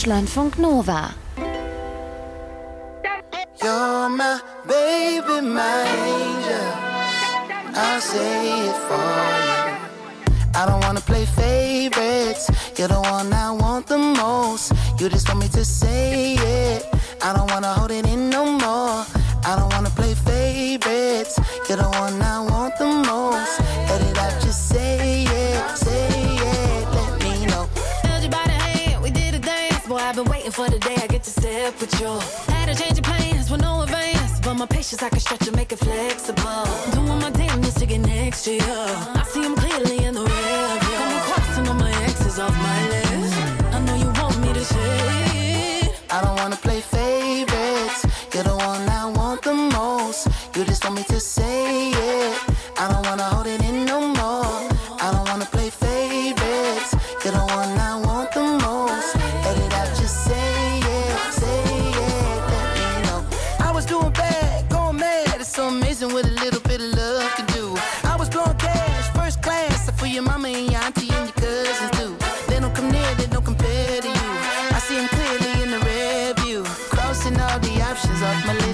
Deutschlandfunk Nova. You're my baby, my angel. I'll say it for you. I don't wanna play favorites. You're the one I want the most. You just want me to say it. I don't wanna hold it in no more. I don't wanna play favorites. You're the one I want the most. Let it out, just say it, say it. Let me know. Held you by the hand, we did a dance. Boy, I've been waiting for the day I get to step with you. Had to change of plans with no advance, but my patience I can stretch and make it flexible. Doing my damnedest to get next to you. I see him clearly in the rear view. Got me crossing all my exes off my list. I know you want me to say it. I don't wanna play favorites. You're the one I want the most. You just want me to say it. I don't wanna hold it in no more. I don't wanna play favorites. You're the one I want the most. Let it out, just say it, say it. Let me know. I was doing bad, going mad. It's so amazing what a little bit of love can do. I was blowing cash, first class, for your mama and your auntie and your cousins too. They don't come near, they don't compare to you. I see them clearly in the rear view, crossing all the options off my list.